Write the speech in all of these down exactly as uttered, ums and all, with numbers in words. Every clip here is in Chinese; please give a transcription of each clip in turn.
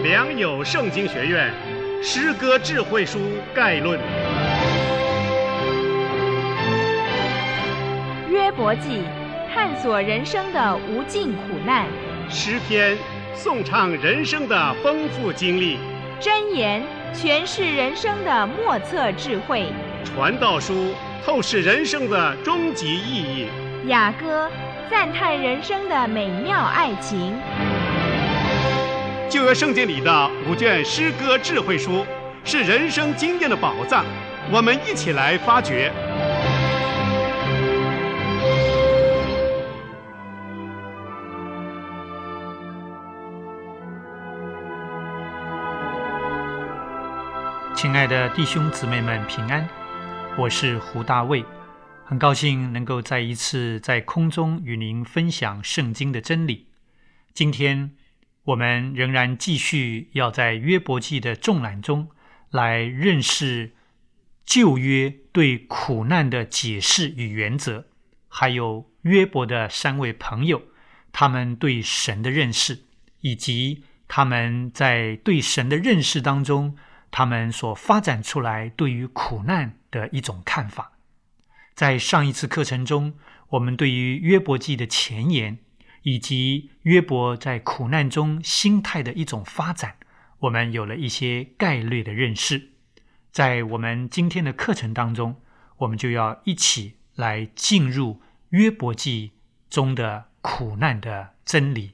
良友圣经学院诗歌智慧书概论。 约伯记，探索人生的无尽苦难； 诗篇，颂唱人生的丰富经历； 箴言，诠释人生的莫测智慧； 传道书，透视人生的终极意义； 雅歌，赞叹人生的美妙爱情。 旧约圣经里的五卷诗歌智慧书是人生经验的宝藏，我们一起来发掘。 亲爱的弟兄姊妹们平安，我是胡大卫，很高兴能够再一次在空中与您分享圣经的真理。今天我们仍然继续要在约伯记的纵览中来认识旧约对苦难的解释与原则，还有约伯的三位朋友他们对神的认识，以及他们在对神的认识当中他们所发展出来对于苦难的一种看法。在上一次课程中，我们对于约伯记的前言以及约伯在苦难中心态的一种发展，我们有了一些概略的认识。在我们今天的课程当中，我们就要一起来进入约伯记中的苦难的真理。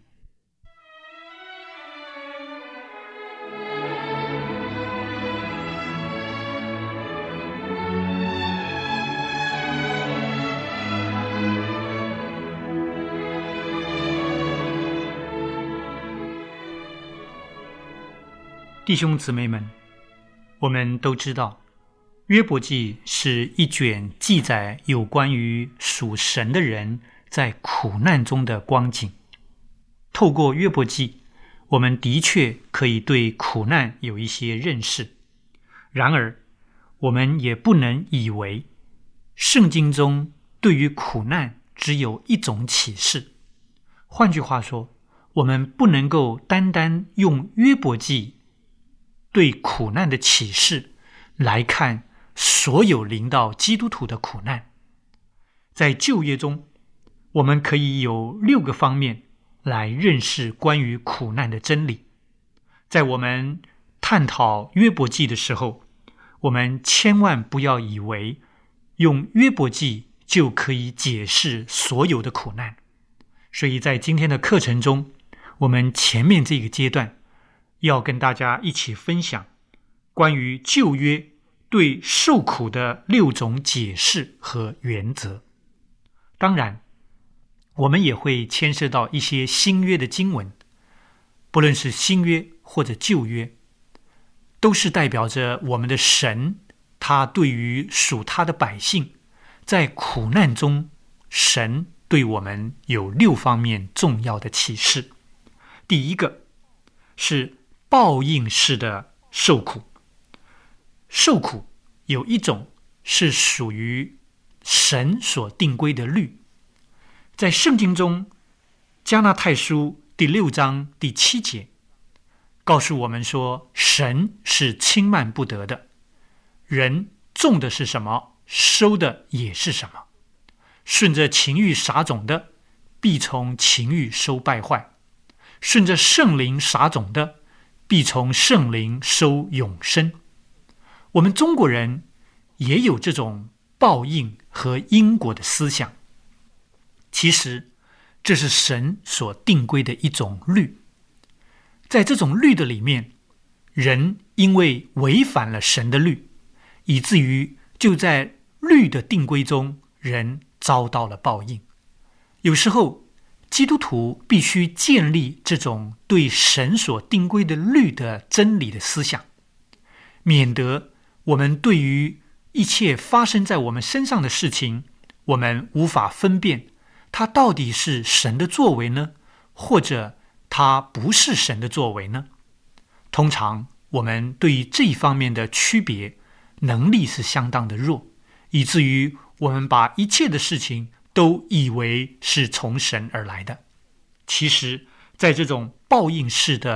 弟兄姊妹们，我们都知道约伯记是一卷记载有关于属神的人在苦难中的光景。透过约伯记，我们的确可以对苦难有一些认识，然而我们也不能以为圣经中对于苦难只有一种启示。换句话说，我们不能够单单用约伯记对苦难的启示来看所有临到基督徒的苦难。在旧约中，我们可以有六个方面来认识关于苦难的真理。在我们探讨约伯记的时候，我们千万不要以为用约伯记就可以解释所有的苦难。所以在今天的课程中，我们前面这个阶段要跟大家一起分享关于旧约对受苦的六种解释和原则。当然，我们也会牵涉到一些新约的经文，不论是新约或者旧约，都是代表着我们的神，他对于属他的百姓在苦难中，神对我们有六方面重要的启示。第一个是报应式的受苦。受苦有一种是属于神所定规的律。在圣经中，加拉太书第六章第七节告诉我们说，神是轻慢不得的，人种的是什么，收的也是什么。顺着情欲撒种的，必从情欲收败坏；顺着圣灵撒种的，必从圣灵收永生。我们中国人也有这种报应和因果的思想，其实这是神所定规的一种律。在这种律的里面，人因为违反了神的律，以至于就在律的定规中，人遭到了报应。有时候基督徒必须建立这种对神所定规的律的真理的思想，免得我们对于一切发生在我们身上的事情，我们无法分辨它到底是神的作为呢，或者它不是神的作为呢？通常我们对于这一方面的区别能力是相当的弱，以至于我们把一切的事情都以为是从神而来的。其实在这种报应式的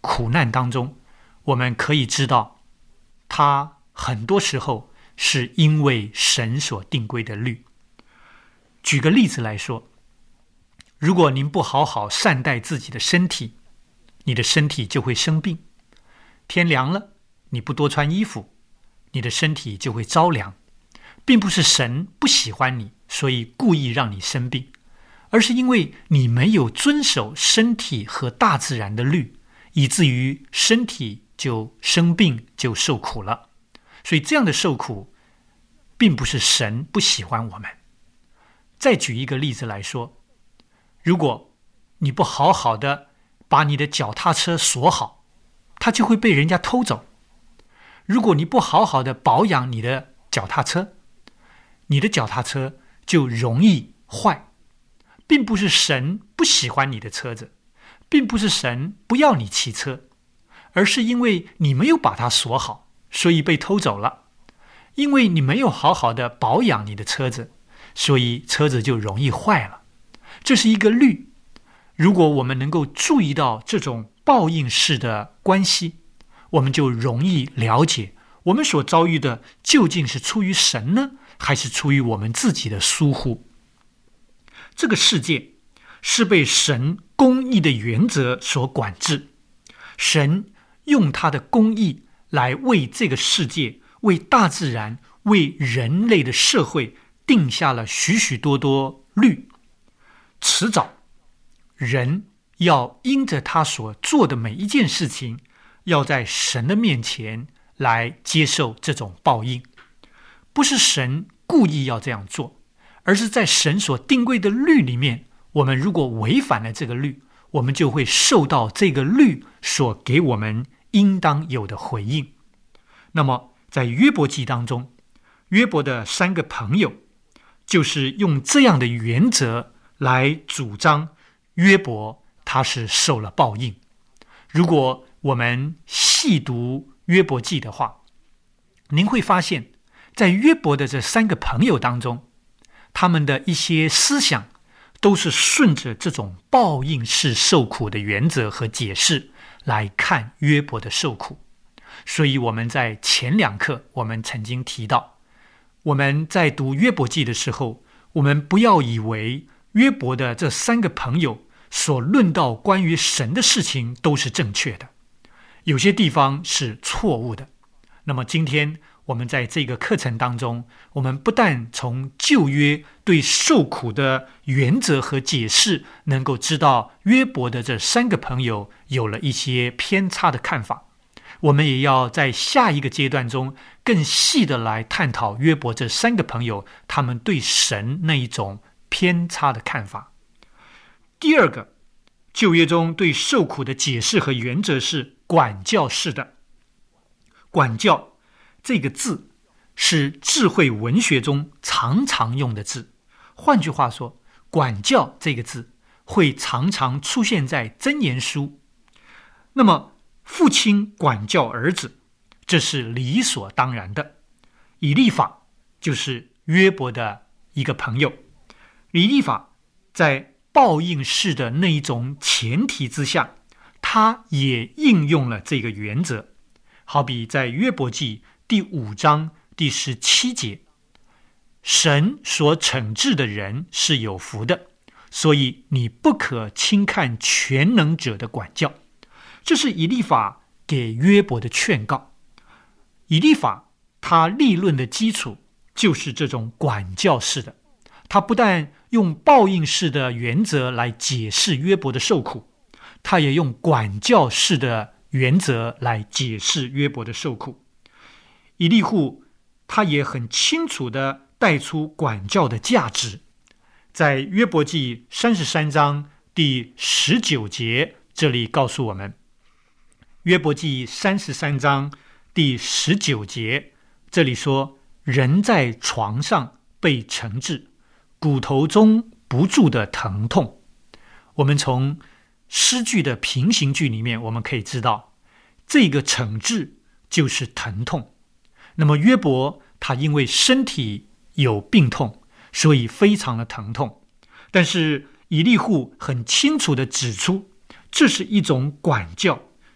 苦难当中，我们可以知道，它很多时候是因为神所定规的律。举个例子来说，如果您不好好善待自己的身体，你的身体就会生病。天凉了，你不多穿衣服，你的身体就会着凉。并不是神不喜欢你，所以故意让你生病，而是因为你没有遵守身体和大自然的律，以至于身体就生病，就受苦了。所以这样的受苦并不是神不喜欢我们。再举一个例子来说，如果你不好好的把你的脚踏车锁好，它就会被人家偷走。如果你不好好的保养你的脚踏车，你的脚踏车就容易坏。并不是神不喜欢你的车子，并不是神不要你骑车，而是因为你没有把它锁好，所以被偷走了。因为你没有好好的保养你的车子，所以车子就容易坏了。这是一个律。如果我们能够注意到这种报应式的关系，我们就容易了解我们所遭遇的究竟是出于神呢，还是出于我们自己的疏忽。这个世界是被神公义的原则所管制，神用他的公义来为这个世界、为大自然、为人类的社会定下了许许多多律。迟早人要因着他所做的每一件事情，要在神的面前来接受这种报应。不是神故意要这样做，而是在神所定规的律里面，我们如果违反了这个律，我们就会受到这个律所给我们应当有的回应。那么在约伯记当中，约伯的三个朋友就是用这样的原则来主张约伯他是受了报应。如果我们细读约伯记的话，您会发现在约伯的这三个朋友当中，他们的一些思想都是顺着这种报应式受苦的原则和解释来看约伯的受苦。所以我们在前两课我们曾经提到，我们在读约伯记的时候，我们不要以为约伯的这三个朋友所论到关于神的事情都是正确的，有些地方是错误的。那么今天我们在这个课程当中，我们不但从旧约对受苦的原则和解释能够知道约伯的这三个朋友有了一些偏差的看法，我们也要在下一个阶段中更细的来探讨约伯这三个朋友他们对神那一种偏差的看法。第二个，旧约中对受苦的解释和原则是管教式的。管教这个字是智慧文学中常常用的字，换句话说，管教这个字会常常出现在箴言书。那么父亲管教儿子，这是理所当然的。以利法就是约伯的一个朋友，以利法在报应式的那一种前提之下，他也应用了这个原则。好比在约伯记第五章第十七节，神所惩治的人是有福的，所以你不可轻看全能者的管教。这是以利法给约伯的劝告。以利法他立论的基础就是这种管教式的，他不但用报应式的原则来解释约伯的受苦，他也用管教式的原则来解释约伯的受苦。以利户他也很清楚地带出管教的价值，在约伯记三十三章第十九节这里告诉我们，约伯记三十三章第十九节这里说，人在床上被惩治，骨头中不住的疼痛。我们从诗句的平行句里面我们可以知道，这个惩治就是疼痛。那么约伯他因为身体有病痛，所以非常的疼痛，但是以利户很清楚地指出，这是一种管教，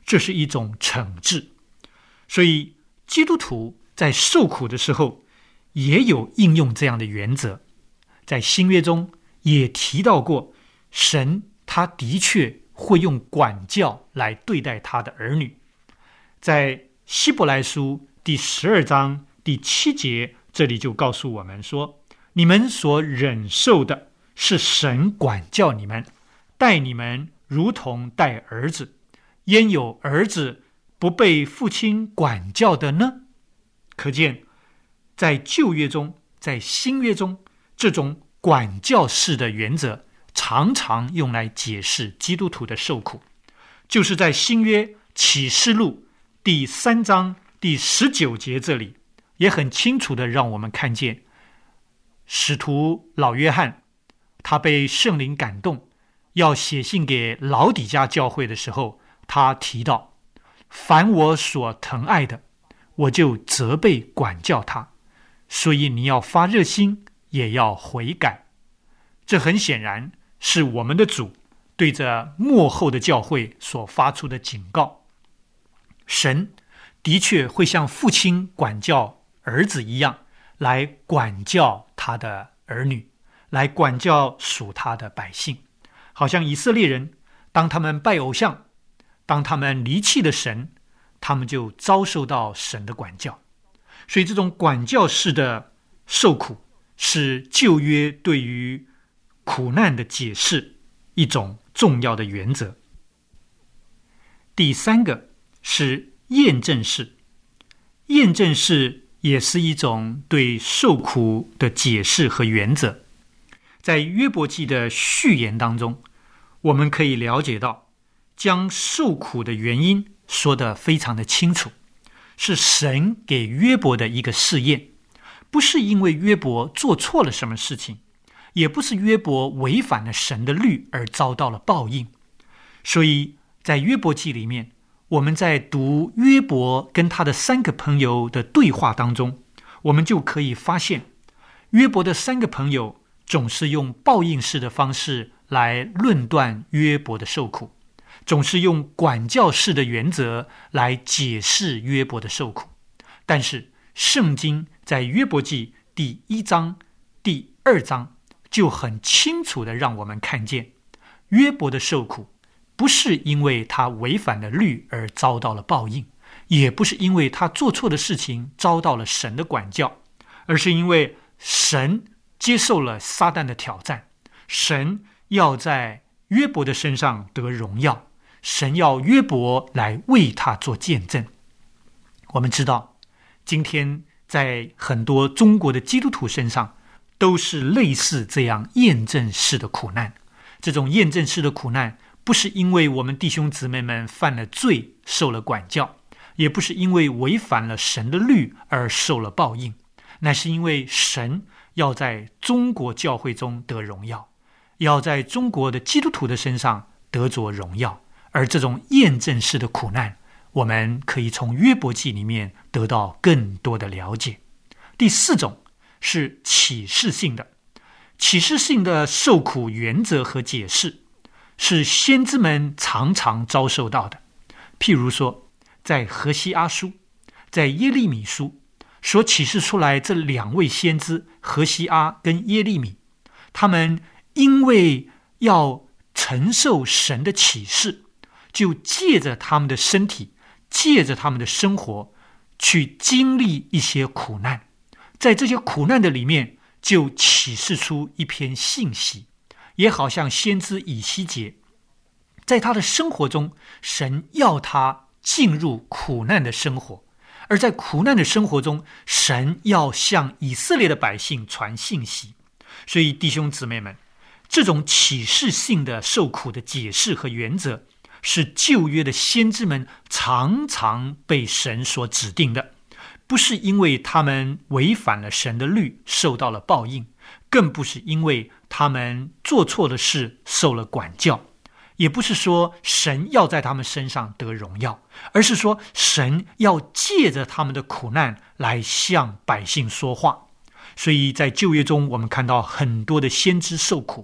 这是一种惩治。所以基督徒在受苦的时候也有应用这样的原则。在新约中也提到过，神他的确会用管教来对待他的儿女。在希伯来书第十二章第七节，这里就告诉我们说，你们所忍受的是神管教你们，待你们如同待儿子，焉有儿子不被父亲管教的呢？可见在旧约中，在新约中，这种管教式的原则常常用来解释基督徒的受苦。就是在新约启示录第三章第十九节，这里也很清楚地让我们看见，使徒老约翰他被圣灵感动，要写信给老底嘉教会的时候，他提到，凡我所疼爱的，我就责备管教他，所以你要发热心，也要悔改。这很显然是我们的主对着末后的教会所发出的警告。神的确会像父亲管教儿子一样，来管教他的儿女，来管教属他的百姓。好像以色列人，当他们拜偶像，当他们离弃了神，他们就遭受到神的管教。所以这种管教式的受苦，是旧约对于苦难的解释一种重要的原则。第三个是验证式。验证式也是一种对受苦的解释和原则。在约伯记的序言当中，我们可以了解到，将受苦的原因说得非常的清楚，是神给约伯的一个试验，不是因为约伯做错了什么事情，也不是约伯违反了神的律而遭到了报应。所以在约伯记里面，我们在读约伯跟他的三个朋友的对话当中，我们就可以发现，约伯的三个朋友总是用报应式的方式来论断约伯的受苦，总是用管教式的原则来解释约伯的受苦。但是圣经在约伯记第一章第二章就很清楚地让我们看见，约伯的受苦不是因为他违反了律而遭到了报应，也不是因为他做错的事情遭到了神的管教，而是因为神接受了撒旦的挑战，神要在约伯的身上得荣耀，神要约伯来为他做见证。我们知道，今天在很多中国的基督徒身上都是类似这样验证式的苦难。这种验证式的苦难不是因为我们弟兄姊妹们犯了罪受了管教，也不是因为违反了神的律而受了报应，那是因为神要在中国教会中得荣耀，要在中国的基督徒的身上得着荣耀。而这种验证式的苦难，我们可以从约伯记里面得到更多的了解。第四种是启示性的。启示性的受苦原则和解释是先知们常常遭受到的。譬如说，在何西阿书，在耶利米书所启示出来，这两位先知何西阿跟耶利米，他们因为要承受神的启示，就借着他们的身体，借着他们的生活去经历一些苦难，在这些苦难的里面就启示出一篇信息。也好像先知以西结，在他的生活中，神要他进入苦难的生活，而在苦难的生活中，神要向以色列的百姓传信息。所以弟兄姊妹们，这种启示性的受苦的解释和原则，是旧约的先知们常常被神所指定的，不是因为他们违反了神的律受到了报应，更不是因为他们做错了事受了管教，也不是说神要在他们身上得荣耀，而是说神要借着他们的苦难来向百姓说话。所以在旧约中，我们看到很多的先知受苦，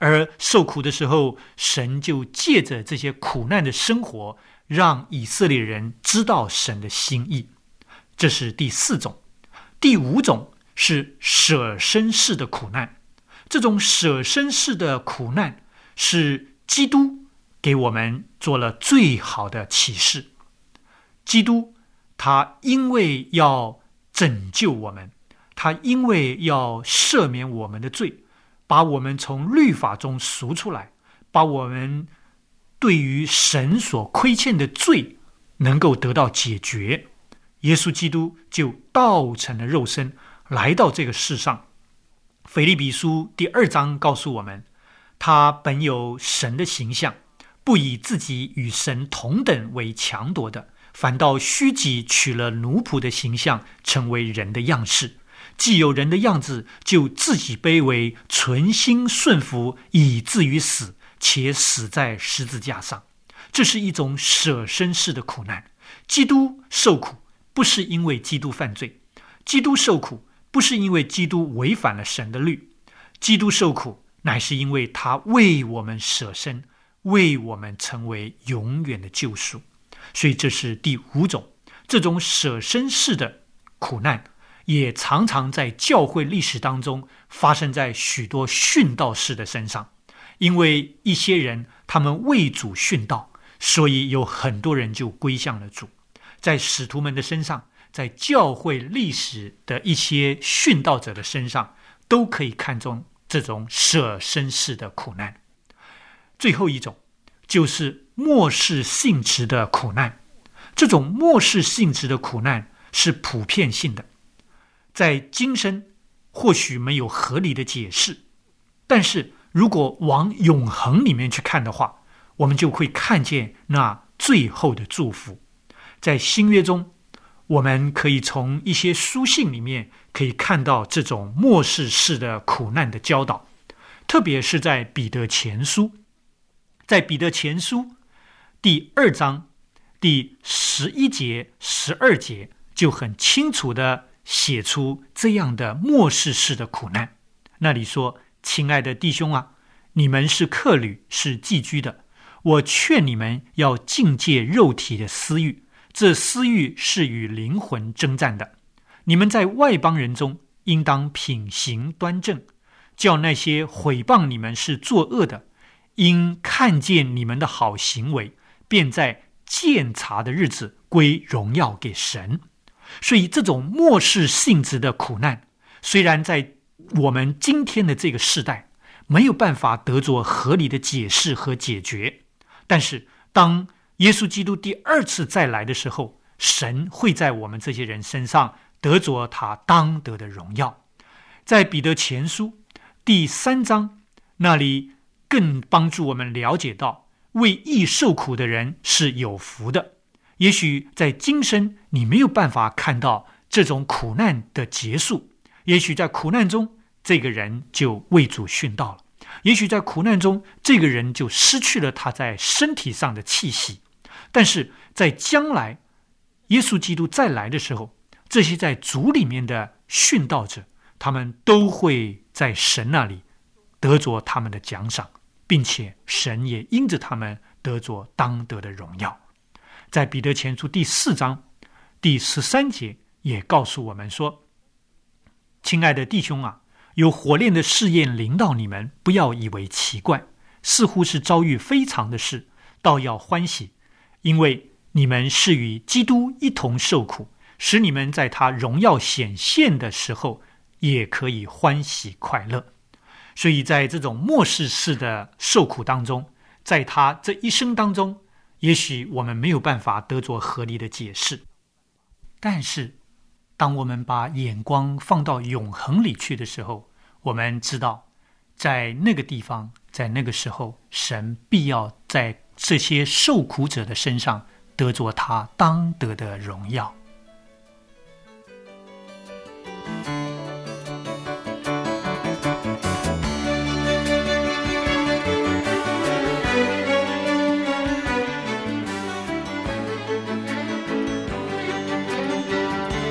而受苦的时候，神就借着这些苦难的生活，让以色列人知道神的心意。这是第四种。第五种是舍身式的苦难。这种舍身式的苦难是基督给我们做了最好的启示。基督他因为要拯救我们，他因为要赦免我们的罪，把我们从律法中赎出来，把我们对于神所亏欠的罪能够得到解决。耶稣基督就道成了肉身，来到这个世上。腓立比书第二章告诉我们，他本有神的形象，不以自己与神同等为强夺的，反倒虚己，取了奴仆的形象，成为人的样式。既有人的样子，就自己卑微，存心顺服，以至于死，且死在十字架上。这是一种舍身式的苦难。基督受苦不是因为基督犯罪，基督受苦不是因为基督违反了神的律，基督受苦乃是因为他为我们舍身，为我们成为永远的救赎。所以这是第五种。这种舍身式的苦难也常常在教会历史当中发生在许多殉道士的身上。因为一些人他们为主殉道，所以有很多人就归向了主。在使徒们的身上，在教会历史的一些殉道者的身上，都可以看重这种舍身式的苦难。最后一种就是末世性质的苦难。这种末世性质的苦难是普遍性的，在今生或许没有合理的解释，但是如果往永恒里面去看的话，我们就会看见那最后的祝福。在新约中，我们可以从一些书信里面可以看到这种末世式的苦难的教导，特别是在彼得前书。在彼得前书第二章第十一节、十二节就很清楚地写出这样的末世式的苦难。那里说：亲爱的弟兄啊，你们是客旅，是寄居的，我劝你们要禁戒肉体的私欲，这私欲是与灵魂征战的。你们在外邦人中应当品行端正，叫那些毁谤你们是作恶的，因看见你们的好行为，便在鉴察的日子归荣耀给神。所以这种末世性质的苦难，虽然在我们今天的这个世代没有办法得着合理的解释和解决，但是当耶稣基督第二次再来的时候，神会在我们这些人身上得着他当得的荣耀。在彼得前书第三章那里更帮助我们了解到，为义受苦的人是有福的。也许在今生你没有办法看到这种苦难的结束，也许在苦难中这个人就为主殉道了，也许在苦难中这个人就失去了他在身体上的气息。但是在将来耶稣基督再来的时候，这些在主里面的殉道者，他们都会在神那里得着他们的奖赏，并且神也因着他们得着当得的荣耀。在彼得前书第四章第十三节也告诉我们说：亲爱的弟兄啊，有火炼的试验临到你们，不要以为奇怪，似乎是遭遇非常的事，倒要欢喜，因为你们是与基督一同受苦，使你们在他荣耀显现的时候也可以欢喜快乐。所以在这种末世式的受苦当中，在他这一生当中，也许我们没有办法得着合理的解释，但是当我们把眼光放到永恒里去的时候，我们知道在那个地方，在那个时候，神必要在这些受苦者的身上得着他当得的荣耀。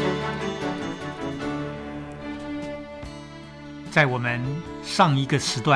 在我们上一个时段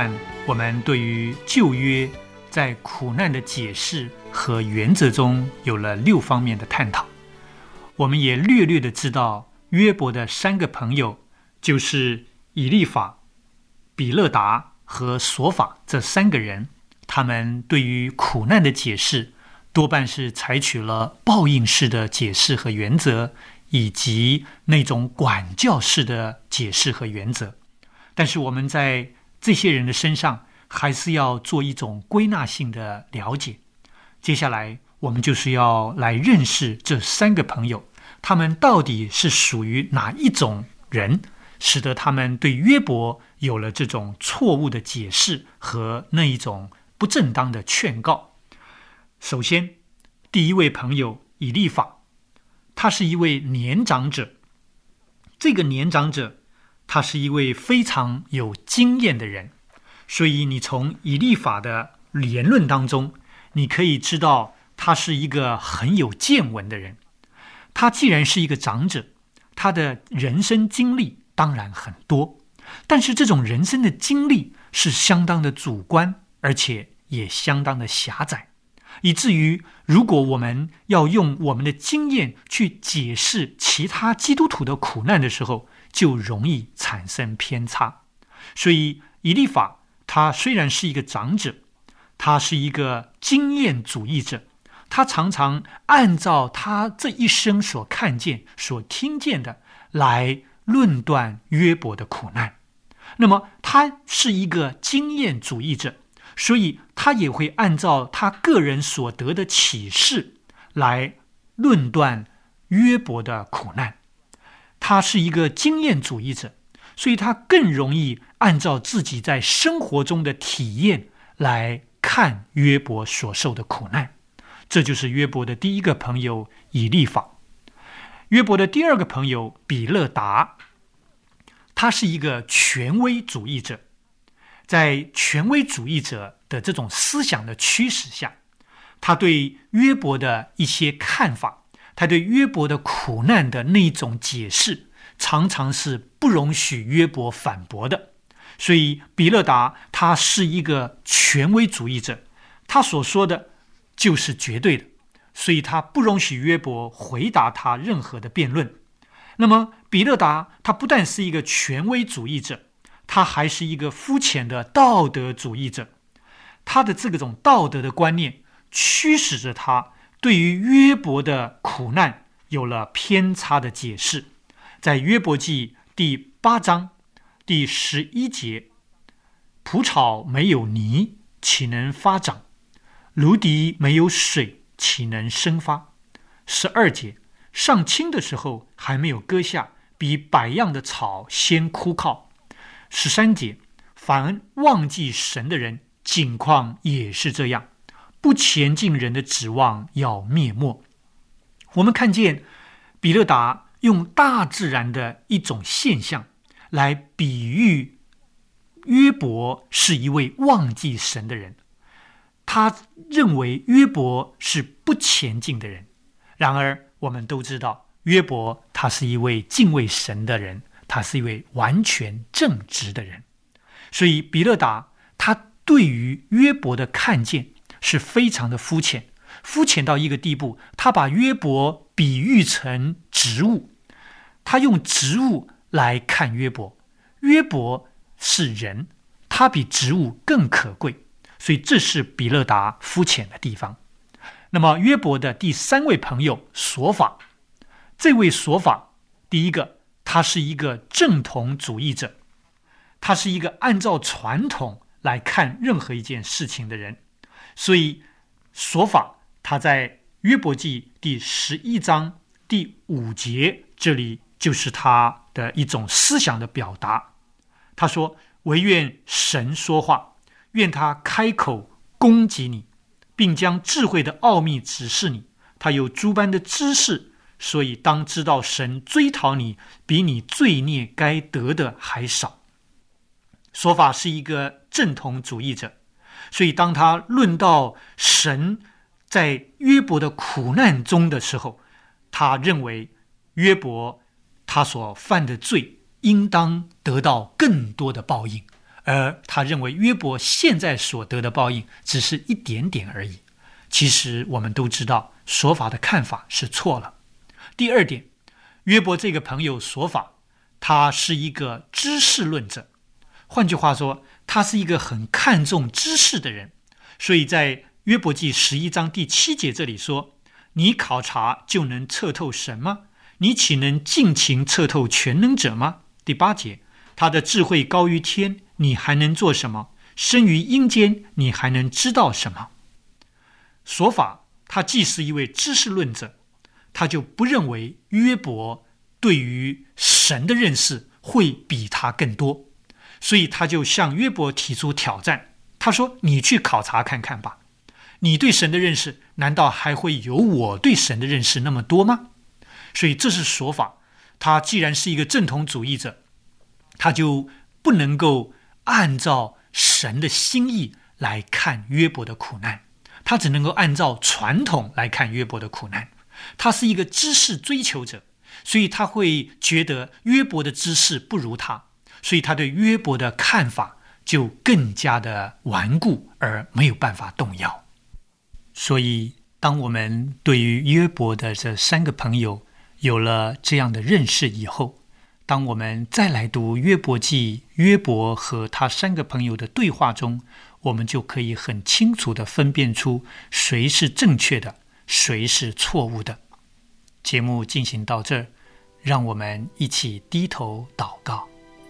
我们对于旧约在苦难的解释和原则中有了六方面的探讨。我们也略略的知道约伯的三个朋友，就是以利法、比勒达和索法这三个人，他们对于苦难的解释多半是采取了报应式的解释和原则，以及那种管教式的解释和原则。但是我们在这些人的身上还是要做一种归纳性的了解。接下来我们就是要来认识这三个朋友，他们到底是属于哪一种人，使得他们对约伯有了这种错误的解释和那一种不正当的劝告。首先，第一位朋友以利法，他是一位年长者。这个年长者他是一位非常有经验的人，所以你从以利法的言论当中，你可以知道他是一个很有见闻的人。他既然是一个长者，他的人生经历当然很多，但是这种人生的经历是相当的主观，而且也相当的狭窄，以至于如果我们要用我们的经验去解释其他基督徒的苦难的时候，就容易产生偏差。所以以利法他虽然是一个长者，他是一个经验主义者，他常常按照他这一生所看见所听见的来论断约伯的苦难。那么他是一个经验主义者，所以他也会按照他个人所得的启示来论断约伯的苦难。他是一个经验主义者，所以他更容易按照自己在生活中的体验来看约伯所受的苦难。这就是约伯的第一个朋友以利法。约伯的第二个朋友比勒达，他是一个权威主义者。在权威主义者的这种思想的驱使下，他对约伯的一些看法，他对约伯的苦难的那种解释，常常是不容许约伯反驳的。所以比勒达他是一个权威主义者，他所说的就是绝对的，所以他不容许约伯回答他任何的辩论。那么比勒达他不但是一个权威主义者，他还是一个肤浅的道德主义者。他的这种道德的观念驱使着他对于约伯的苦难有了偏差的解释。在约伯记第八章第十一节，蒲草没有泥，岂能发长？芦荻没有水，岂能生发？十二节，上青的时候还没有割下，比百样的草先枯槁。十三节，凡忘记神的人，景况也是这样，不前进人的指望要灭没。我们看见比勒达用大自然的一种现象来比喻约伯是一位忘记神的人。他认为约伯是不前进的人，然而我们都知道约伯他是一位敬畏神的人，他是一位完全正直的人。所以比勒达他对于约伯的看见是非常的肤浅，肤浅到一个地步，他把约伯比喻成植物，他用植物来看约伯。约伯是人，他比植物更可贵，所以这是比勒达肤浅的地方。那么约伯的第三位朋友索法，这位索法，第一个，他是一个正统主义者，他是一个按照传统来看任何一件事情的人。所以索法他在约伯记第十一章第五节，这里就是他的一种思想的表达。他说，惟愿神说话，愿他开口攻击你，并将智慧的奥秘指示你。他有诸般的知识，所以当知道神追讨你，比你罪孽该得的还少。说法是一个正统主义者，所以当他论到神在约伯的苦难中的时候，他认为约伯他所犯的罪应当得到更多的报应， 而他认为约伯现在所得的报应只是一点点而已。其实我们都知道所法的看法是错了。第二点，约伯这个朋友所法，他是一个知识论者，换句话说，他是一个很看重知识的人。所以在约伯记十一章第七节这里说，你考察就能测透神吗？你岂能尽情测透全能者吗？第八节，他的智慧高于天，你还能做什么？生于阴间，你还能知道什么？所法他既是一位知识论者，他就不认为约伯对于神的认识会比他更多，所以他就向约伯提出挑战。他说，你去考察看看吧，你对神的认识难道还会有我对神的认识那么多吗？所以这是说法，他既然是一个正统主义者，他就不能够按照神的心意来看约伯的苦难，他只能够按照传统来看约伯的苦难。他是一个知识追求者，所以他会觉得约伯的知识不如他，所以他对约伯的看法就更加的顽固而没有办法动摇。所以当我们对于约伯的这三个朋友有了这样的认识以后，当我们再来读约伯记，约伯和他三个朋友的对话中，我们就可以很清楚地分辨出谁是正确的，谁是错误的。节目进行到这儿，让我们一起低头祷告。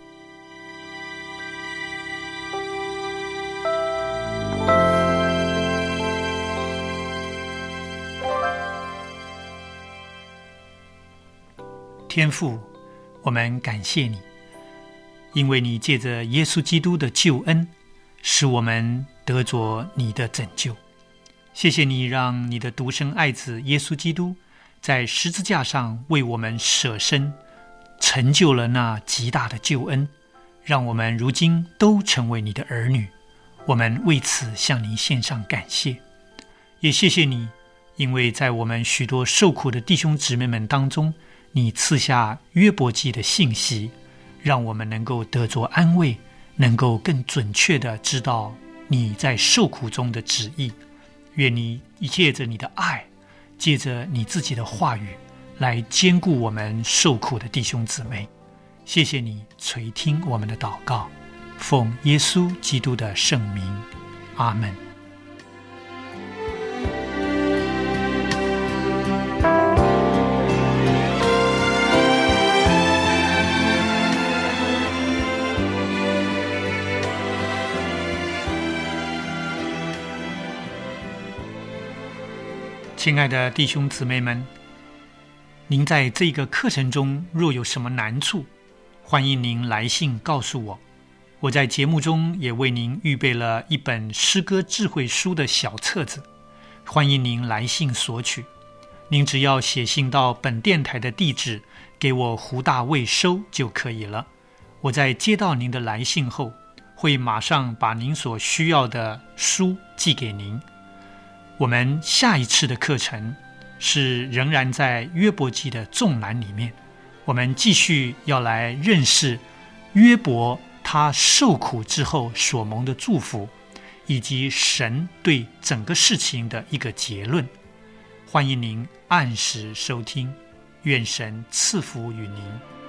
天父，我们感谢你，因为你借着耶稣基督的救恩，使我们得着你的拯救。谢谢你让你的独生爱子耶稣基督在十字架上为我们舍身，成就了那极大的救恩，让我们如今都成为你的儿女。我们为此向你献上感谢。也谢谢你，因为在我们许多受苦的弟兄姊妹们当中，你赐下约伯记的信息，让我们能够得着安慰，能够更准确地知道你在受苦中的旨意。愿你借着你的爱，借着你自己的话语来兼顾我们受苦的弟兄姊妹。谢谢你垂听我们的祷告，奉耶稣基督的圣名，阿们。亲爱的弟兄姊妹们，您在这个课程中若有什么难处，欢迎您来信告诉我。我在节目中也为您预备了一本诗歌智慧书的小册子，欢迎您来信索取。您只要写信到本电台的地址，给我胡大卫收就可以了。我在接到您的来信后，会马上把您所需要的书寄给您。我们下一次的课程是仍然在约伯记的纵览里面，我们继续要来认识约伯他受苦之后所蒙的祝福，以及神对整个事情的一个结论。欢迎您按时收听，愿神赐福于您。